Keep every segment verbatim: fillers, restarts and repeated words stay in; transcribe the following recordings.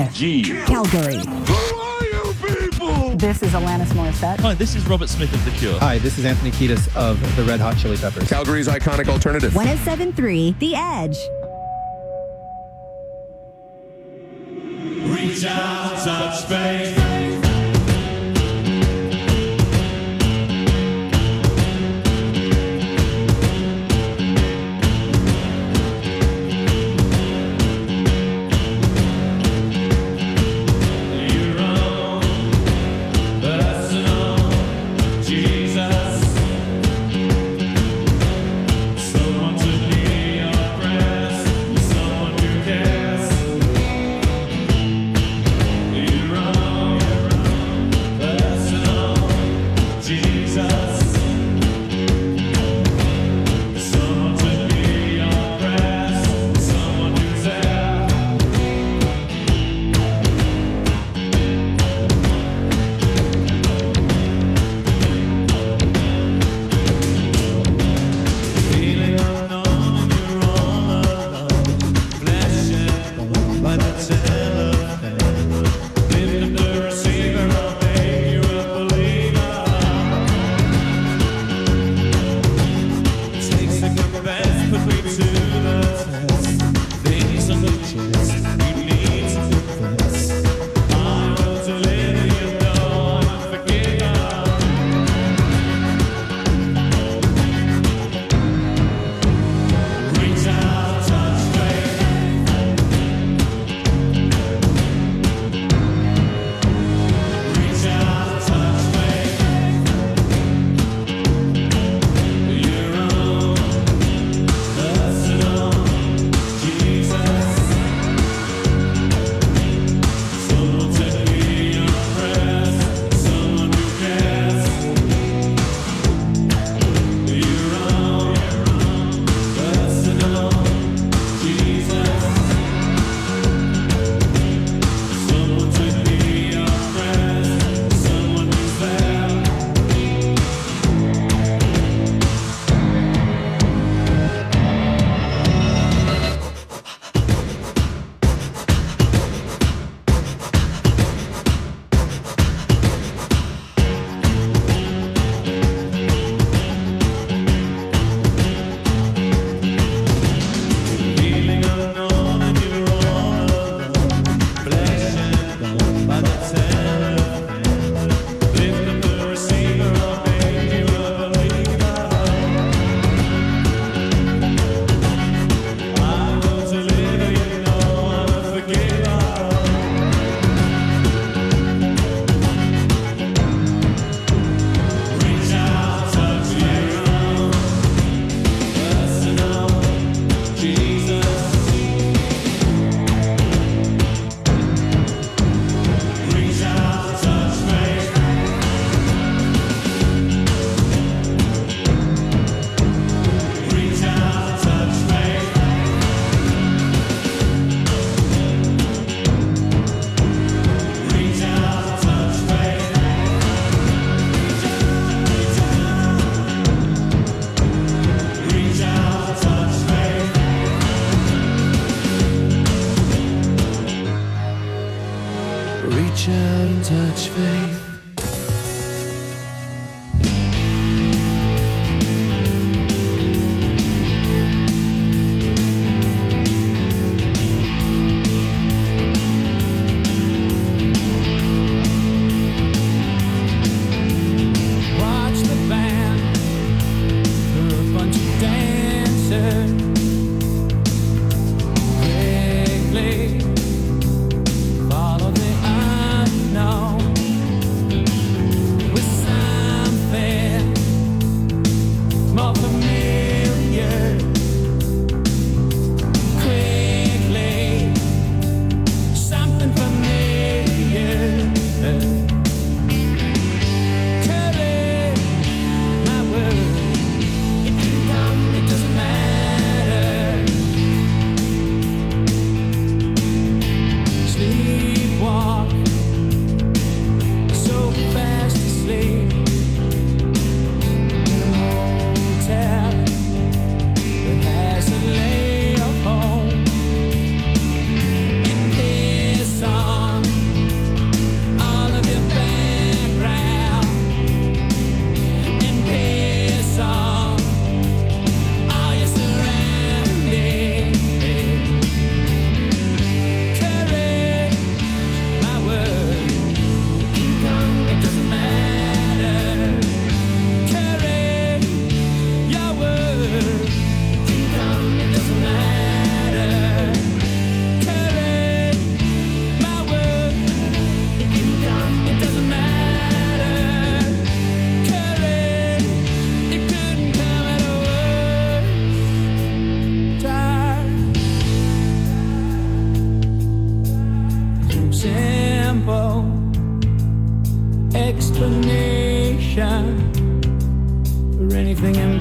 G. Calgary. Who are you people? This is Alanis Morissette. Hi, this is Robert Smith of The Cure. Hi, this is Anthony Kiedis of the Red Hot Chili Peppers. Calgary's iconic alternative. one oh seven point three The Edge. Reach out, touch faith. Wrong.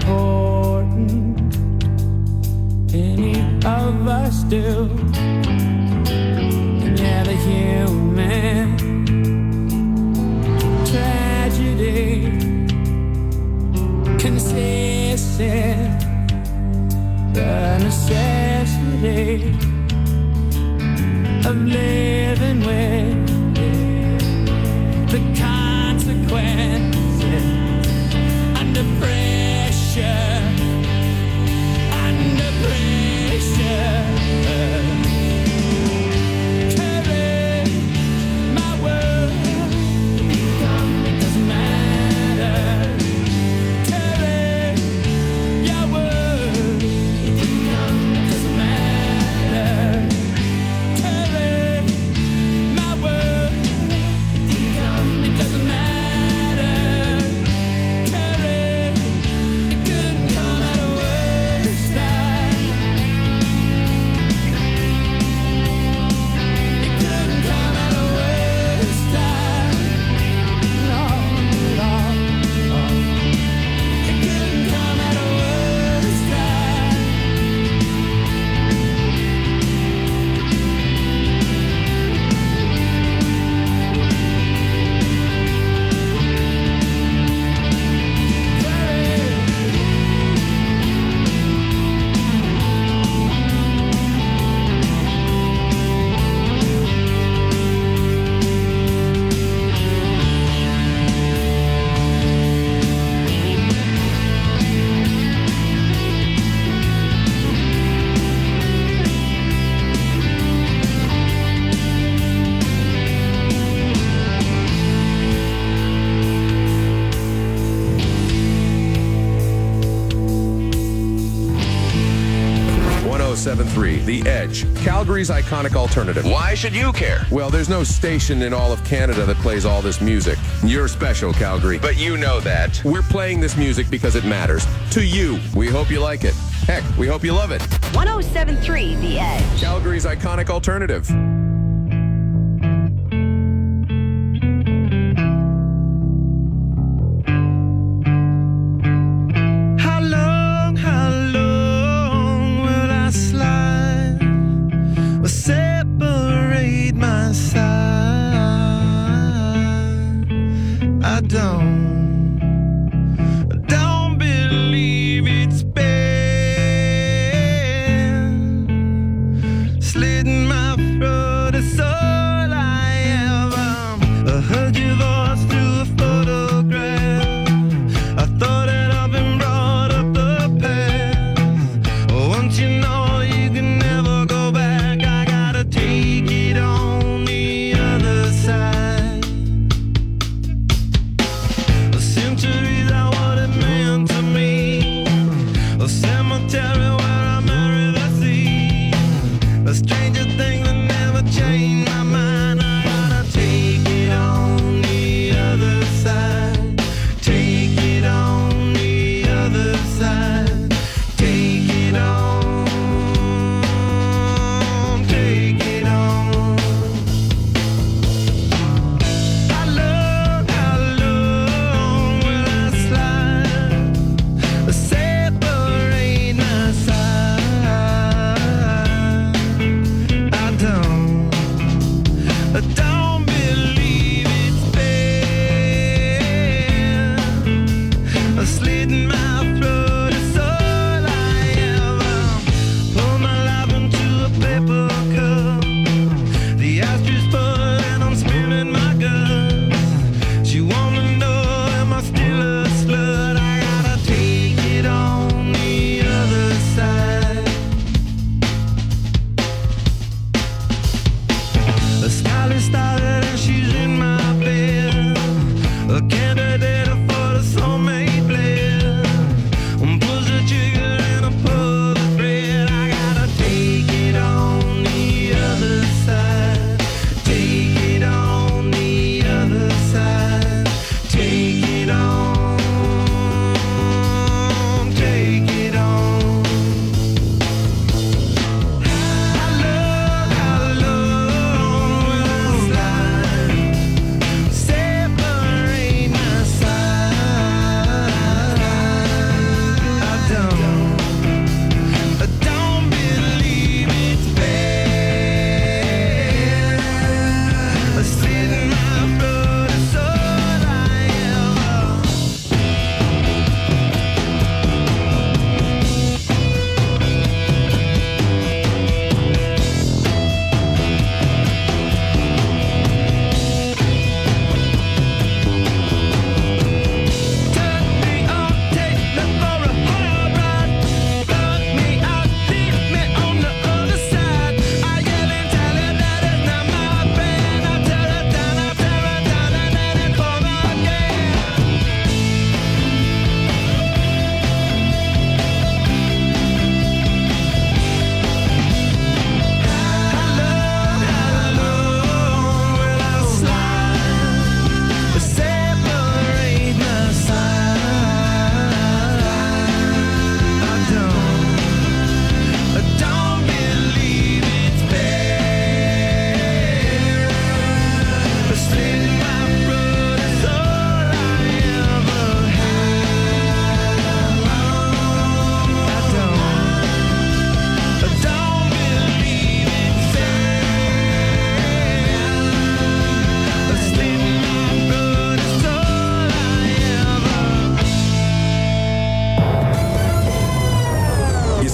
important. Any of us do. And yeah, the human tragedy consists in the necessity of living with the consequences under pressure, under pressure. Carry my world, it doesn't matter. Carry your word, it doesn't matter. Carry my word, it doesn't matter. Carry, it couldn't come out of worse time. It couldn't come out of worse time. No, no, no. It couldn't come out of worse time. one oh seven point three The Edge, Calgary's iconic alternative. Why should you care? Well, there's no station in all of Canada that plays all this music. You're special, Calgary. But you know that. We're playing this music because it matters. To you. We hope you like it. Heck, we hope you love it. one oh seven point three The Edge. Calgary's iconic alternative. How long, how long will I slide or separate my side? I don't, I don't believe it's been slitting my throat.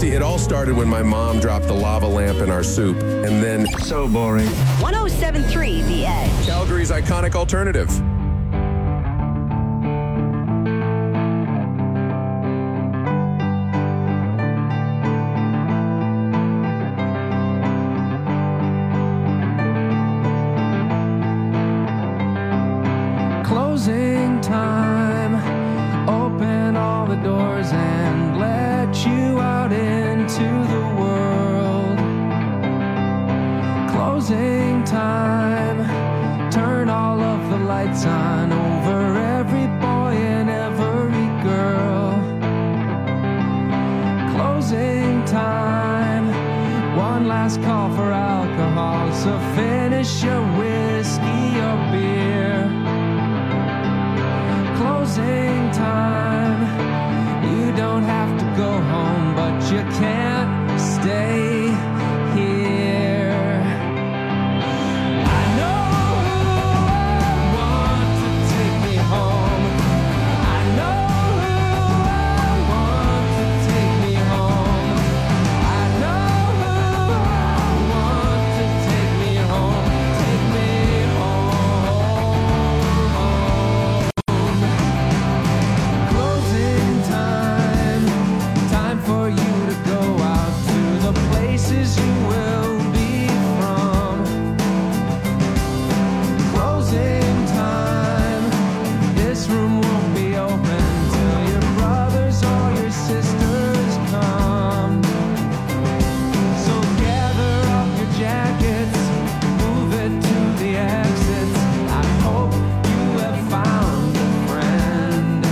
See, it all started when my mom dropped the lava lamp in our soup, and then So boring. one oh seven point three The Edge. Calgary's iconic alternative. Closing time. Open all the doors and let you out into the world. Closing time. Turn all of the lights on over every boy and every girl. Closing time. One last call for alcohol, so finish your whiskey or beer. Closing time. You don't have to go home, but you can't stay here. I know who I want to take me home. I know who I want to take me home. I know who I want to take me home. Take me home. Closing time. Time for you to go out to the places you will be from. Closing time. This room won't be open till your brothers or your sisters come. So gather up your jackets, move it to the exits. I hope you have found a friend.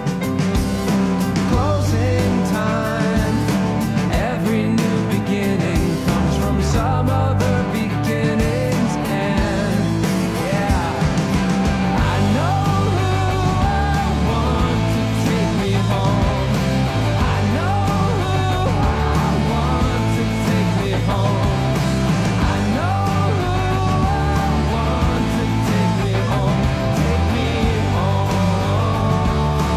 Closing time. Every new beginning comes from some other beginning's end. Yeah. I know who I want to take me home. I know who I want to take me home. I know who I want to take me home. Take me home.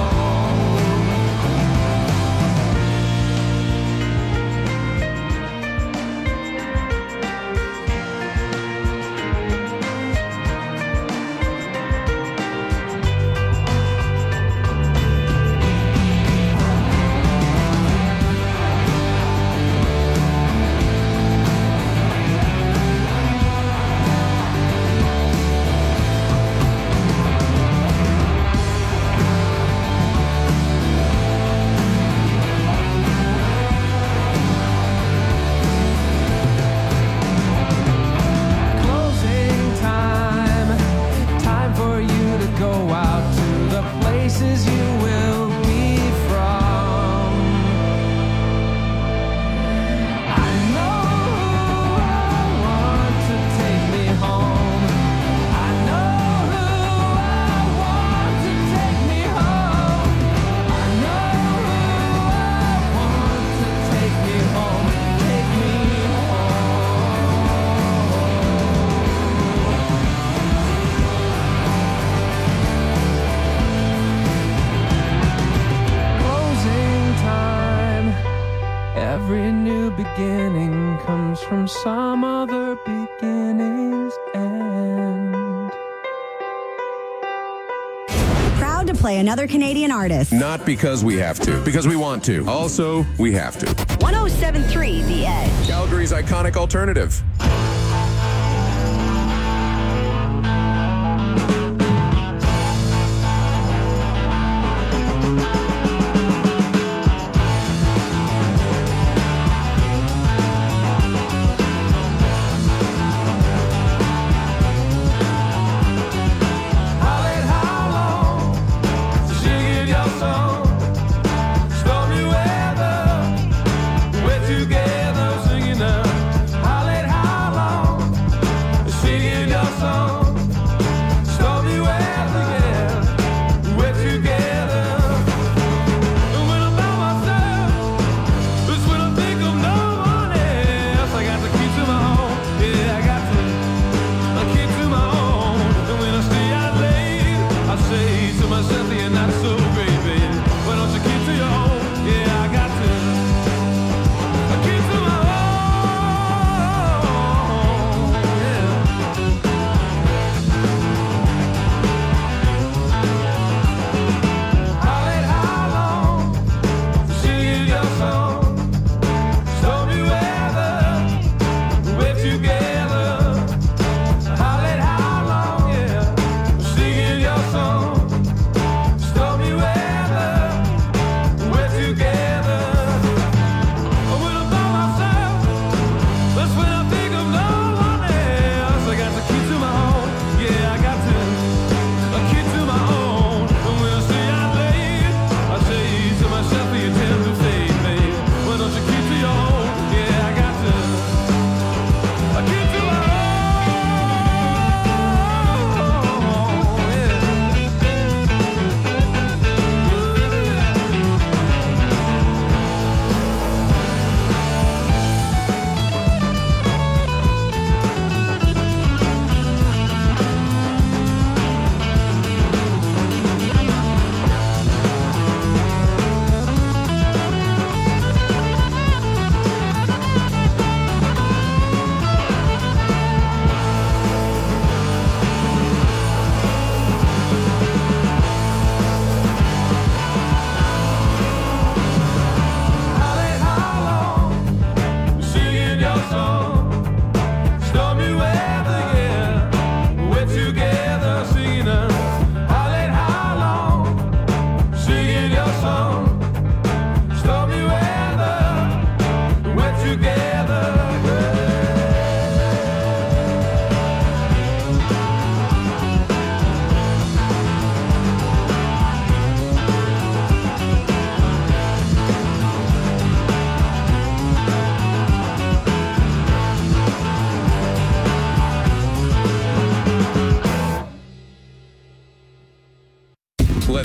Closing time. Time for you to go out to the places you will be from. I know who I want to take me home. I know who I want to take me home. I know who I want to take me home. Take me Closing time. Every new beginning comes from some other beginning's end. Proud to play another Canadian artist. Not because we have to, because we want to. Also, we have to. one oh seven point three The Edge. Calgary's iconic alternative. Holly, how long to sing your song? Stormy weather, we're together singing now. Holly, how long?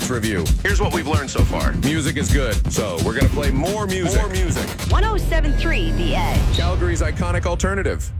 Artist Review. Here's what we've learned so far. Music is good, so we're going to play more music. More music. one oh seven point three The Edge. Calgary's iconic alternative.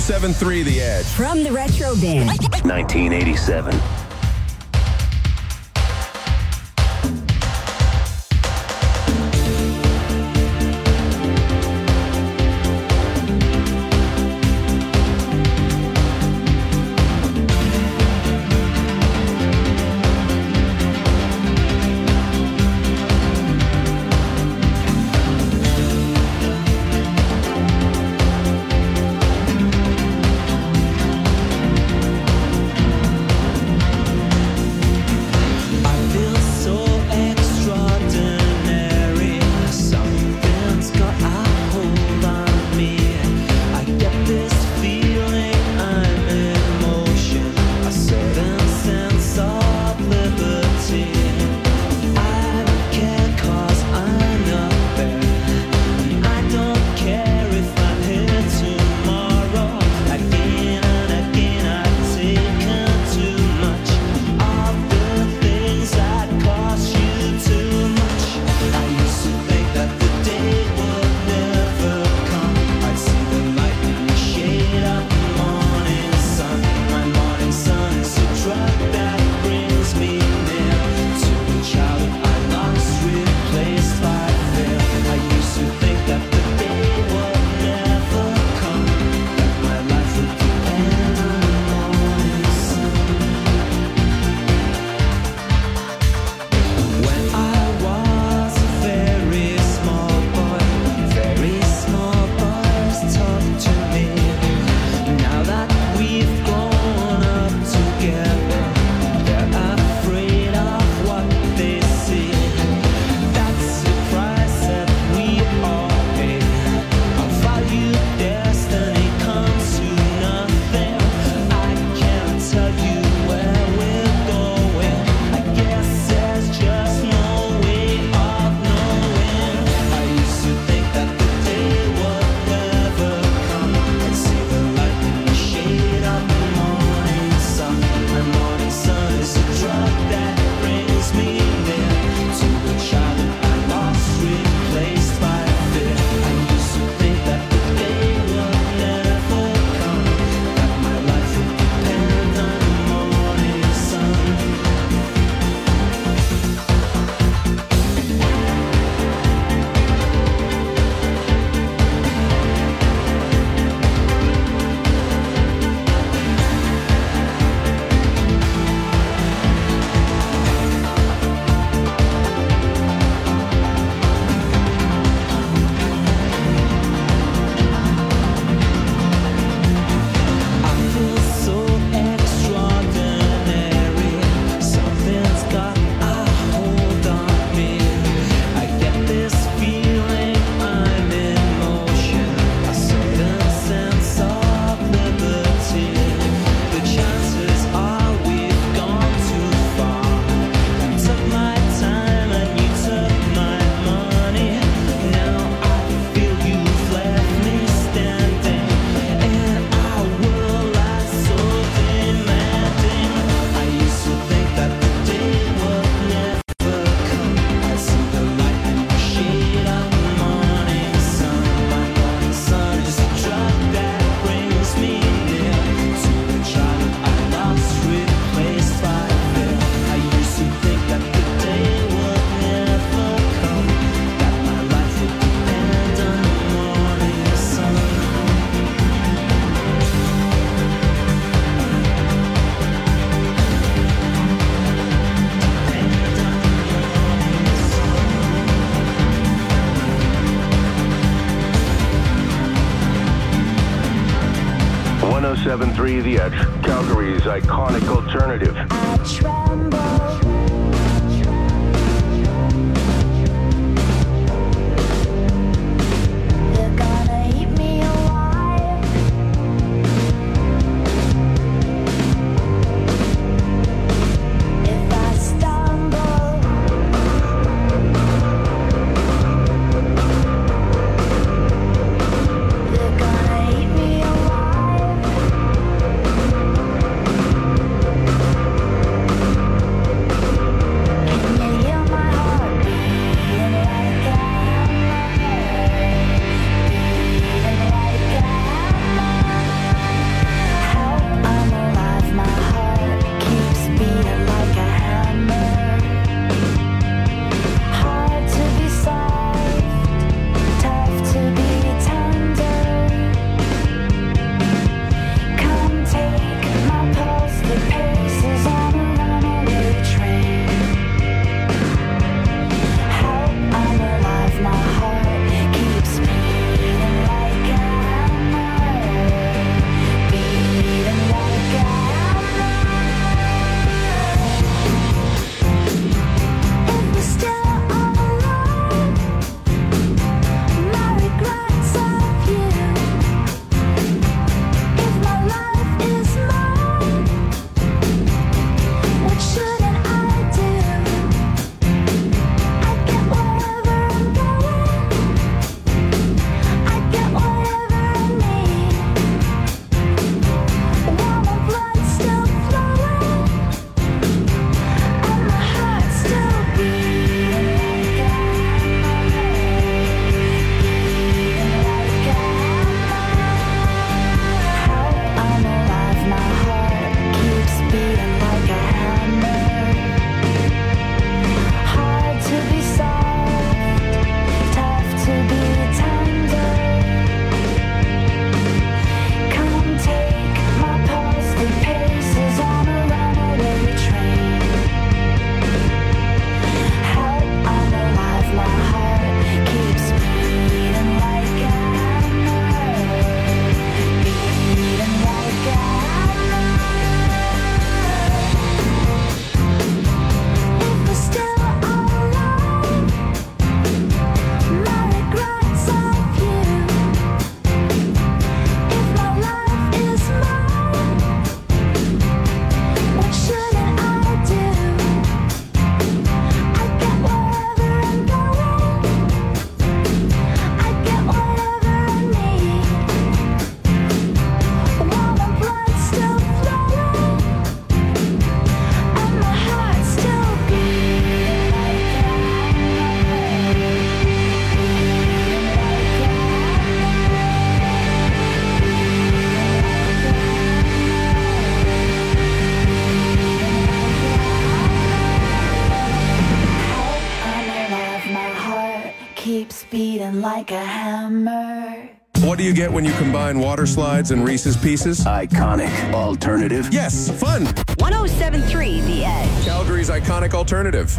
seven three The Edge. From the Retro Bin. nineteen eighty-seven. one oh seven point three The Edge, Calgary's iconic alternative. I tremble. We'll be right back. beating like a hammer. What do you get when you combine water slides and Reese's Pieces? Iconic alternative. Yes, fun. one oh seven point three The Edge. Calgary's iconic alternative.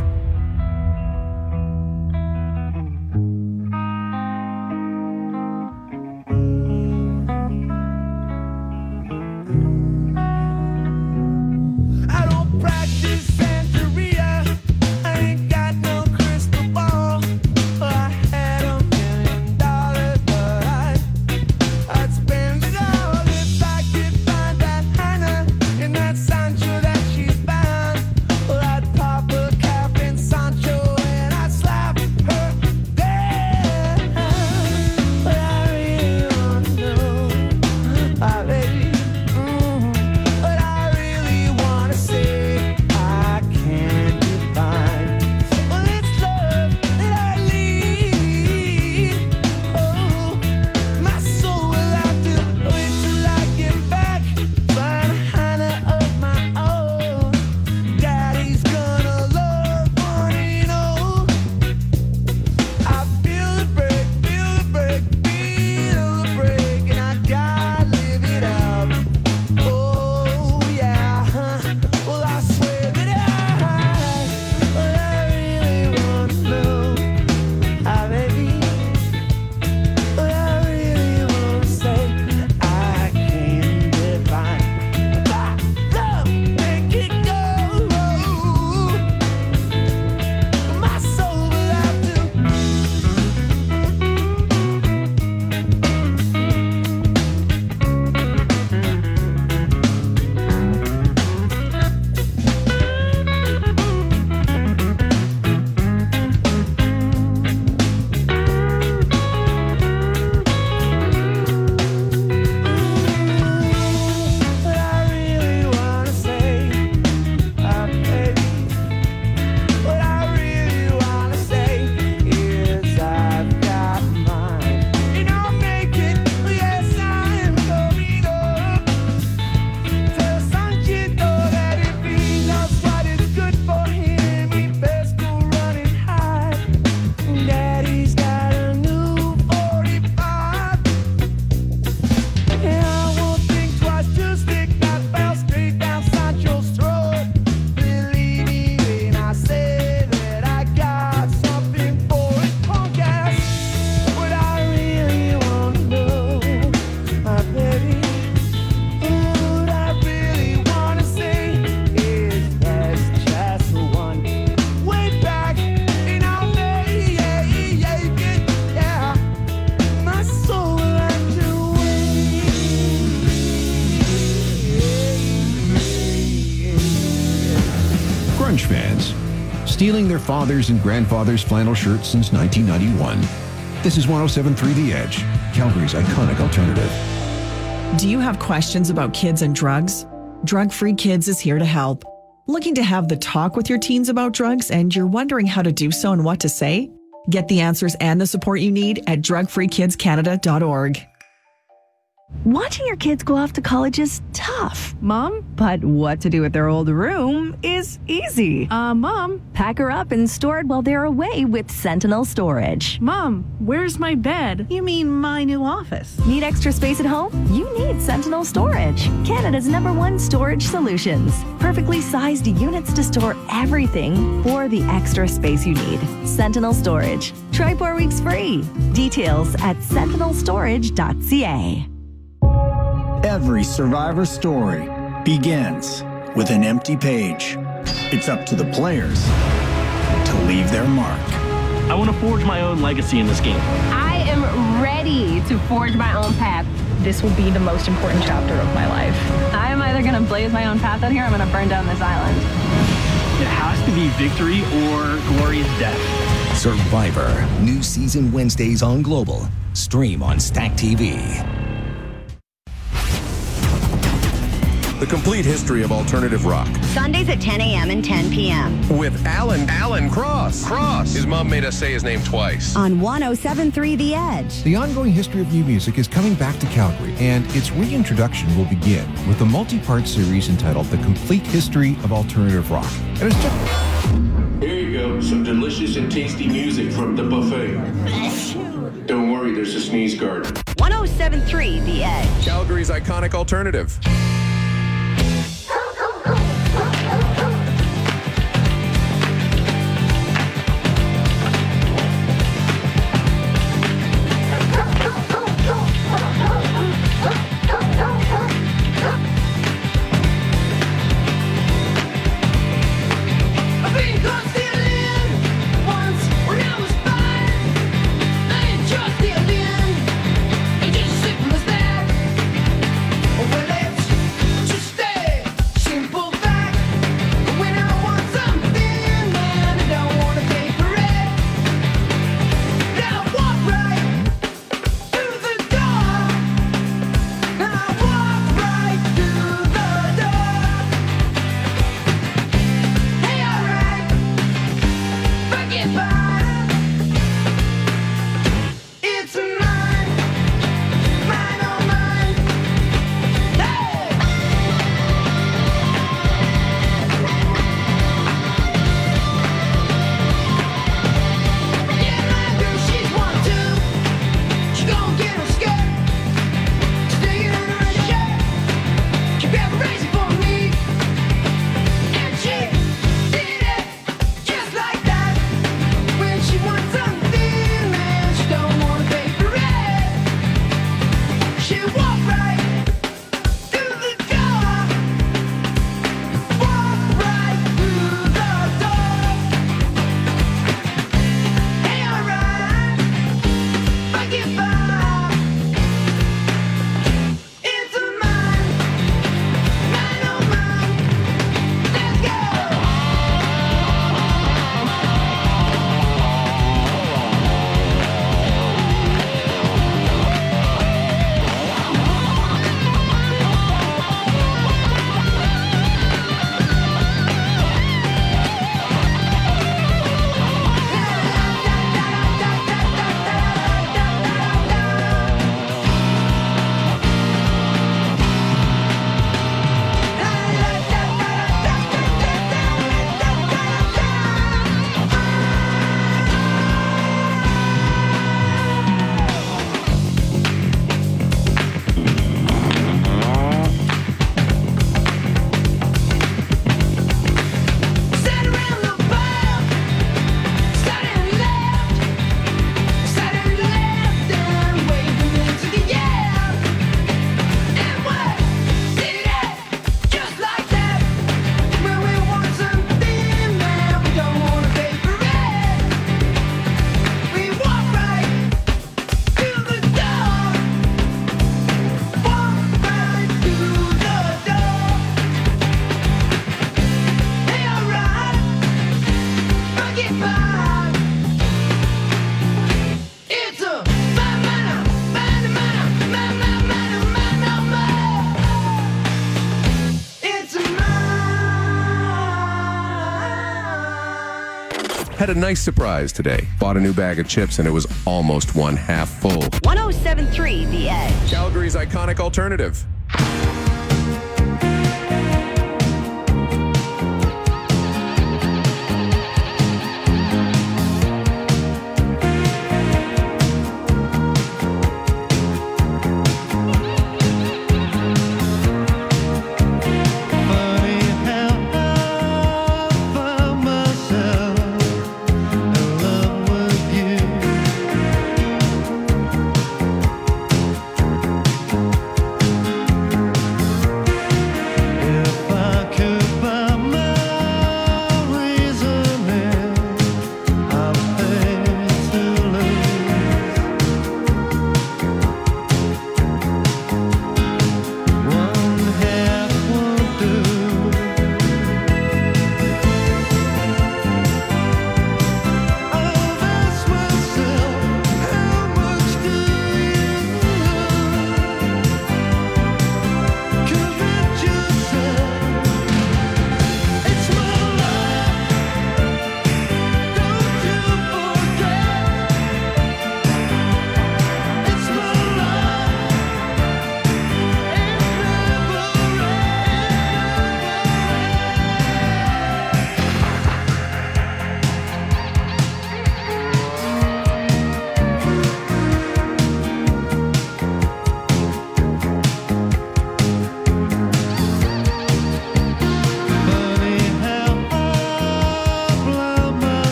I don't practice Santeria. I ain't got no crystal ball. I had a million dollars, but I, I'd spend it all if I could find that Hannah in that Sancho that she's bound. Well, I'd pop a cap in Sancho and I'd slap her down. But I really want to know, ah, baby. Mm, but I really want to say I can't define. Well, it's love that I need. Oh, my soul will have to wait till I get back. Find a Hannah of my own. Daddy's gonna love one he knows. I feel the break, feel the break, feel the break, and I gotta live it out. Oh yeah, huh. Well I swear that I, well I really want to know, ah baby, well I really want to say I can't define. Bah, love, make it go. My soul will have to. But I really wanna say, ah baby, what I really wanna say is I've got mine, and I'll make it. Yes, I'm going up. Tell Sanchito that if he knows what is good for him, he best go run and hide. Daddy's got a new forty-five. And I won't think twice to stick that bell straight down Sancho's throat. Believe me when I say that I got something for his punk ass. What I really want to know, my baby, what I really want to say is that's just one way back, and I'll make it, yeah. My soul will have to wait. Grunge fans, stealing their fathers' and grandfathers' flannel shirts since nineteen ninety-one. This is one oh seven point three The Edge, Calgary's iconic alternative. Do you have questions about kids and drugs? Drug Free Kids is here to help. Looking to have the talk with your teens about drugs and you're wondering how to do so and what to say? Get the answers and the support you need at drug free kids canada dot org. Watching your kids go off to college is tough, Mom, but what to do with their old room is easy. Uh, Mom, pack her up and store it while they're away with Sentinel Storage. Mom, where's my bed? You mean my new office? Need extra space at home? You need Sentinel Storage, Canada's number one storage solutions. Perfectly sized units to store everything for the extra space you need. Sentinel Storage. Try four weeks free. Details at sentinel storage dot c a. Every survivor story begins with an empty page. It's up to the players to leave their mark. I want to forge my own legacy in this game. I am ready to forge my own path. This will be the most important chapter of my life. I am either going to blaze my own path out here or I'm going to burn down this island. It has to be victory or glorious death. Survivor. New season Wednesdays on Global. Stream on Stack T V. The complete history of alternative rock. Sundays at ten a.m. and ten p.m. With Alan, Alan Cross. Cross. His mom made us say his name twice. On one oh seven point three The Edge. The ongoing history of new music is coming back to Calgary, and its reintroduction will begin with a multi-part series entitled The Complete History of Alternative Rock. And it's just... Here you go. some delicious and tasty music from the buffet. Don't worry, there's a sneeze guard. one oh seven point three The Edge. Calgary's iconic alternative. Had a nice surprise today. Bought a new bag of chips and it was almost one half full. one oh seven point three The Edge. Calgary's iconic alternative. Thank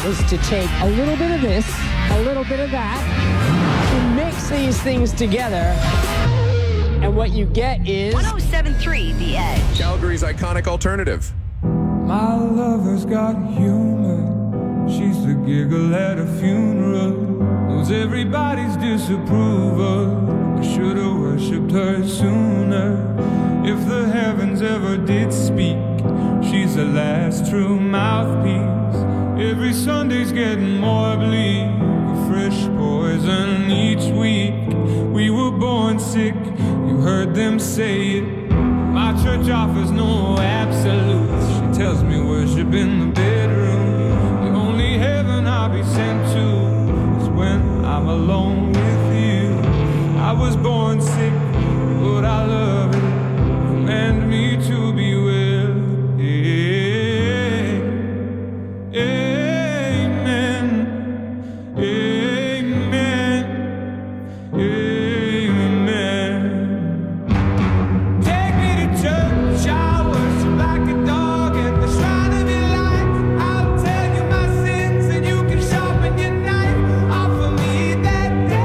is to take a little bit of this, a little bit of that, and mix these things together. And what you get is one oh seven point three The Edge. Calgary's iconic alternative. My lover's got humor. She's the giggle at a funeral. Knows everybody's disapproval. I should've worshipped her sooner. If the heavens ever did speak, she's the last true mouthpiece. Every Sunday's getting more bleak. A fresh poison each week. We were born sick, you heard them say it. My church offers no absolutes. She tells me worship in the bedroom. The only heaven I'll be sent to is when I'm alone with you. I was born sick, but I love it. Command me to be well. Yeah. Amen. Amen. Amen. Take me to church, I worship like a dog at the shrine of your light. I'll tell you my sins and you can sharpen your knife. Offer me that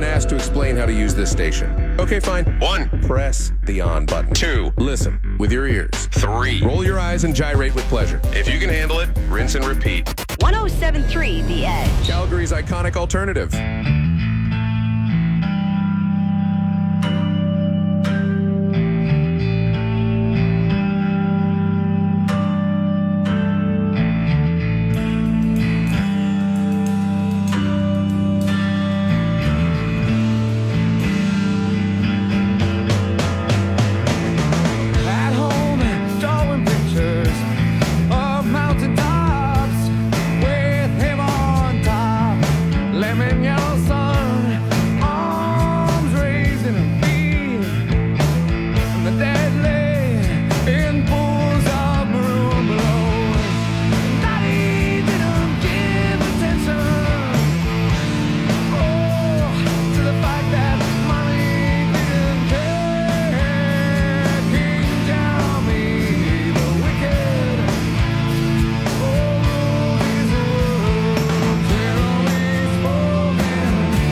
been asked to explain how to use this station. Okay, fine. One, press the on button. Two, listen with your ears. Three, roll your eyes and gyrate with pleasure. If you can handle it, rinse and repeat. one oh seven point three The Edge. Calgary's iconic alternative. At home, drawing pictures of mountain tops with him on top. Lemon yellow sun, arms raised in a beam, and the dead lay in pools of maroon below. Daddy didn't give attention, oh, to the fact that money didn't care. King Jammy, the wicked, oh, rule these worlds, they're only spoken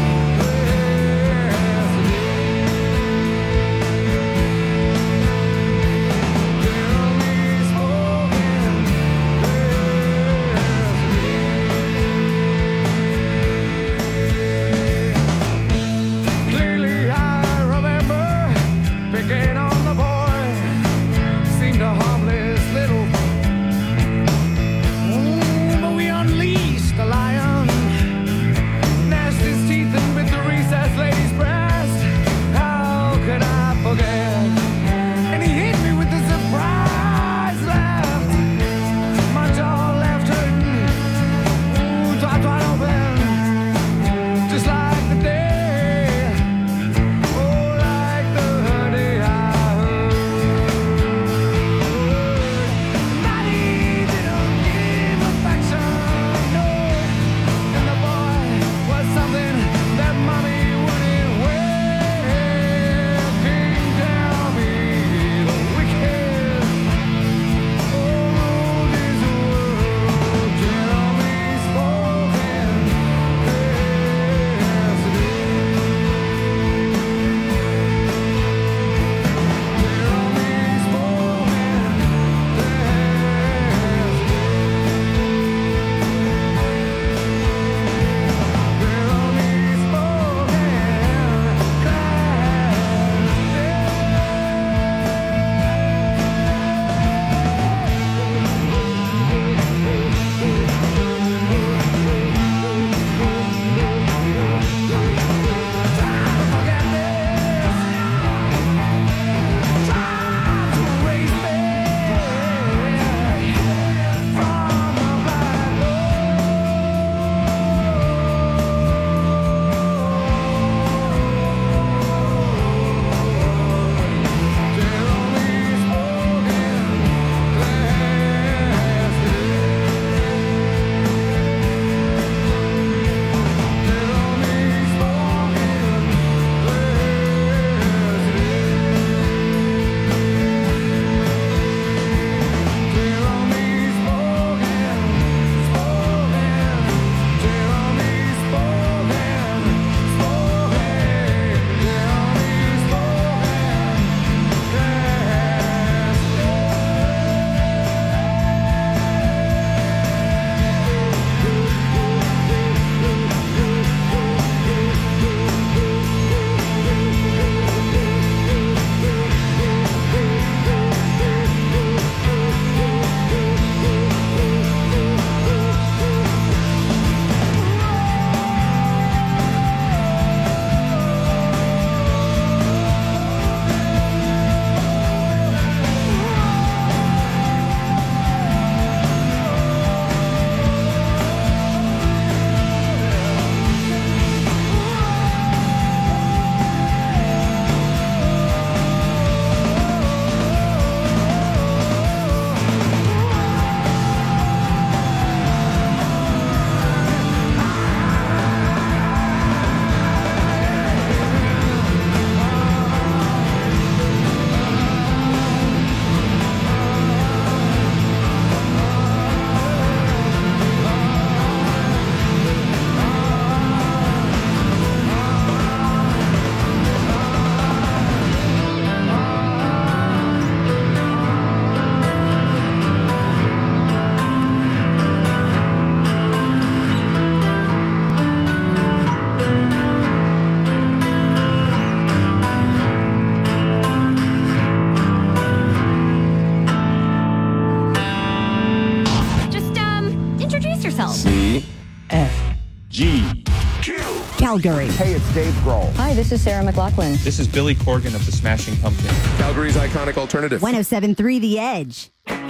Calgary. Hey, it's Dave Grohl. Hi, this is Sarah McLachlan. This is Billy Corgan of the Smashing Pumpkins. Calgary's iconic alternative. one oh seven point three The Edge.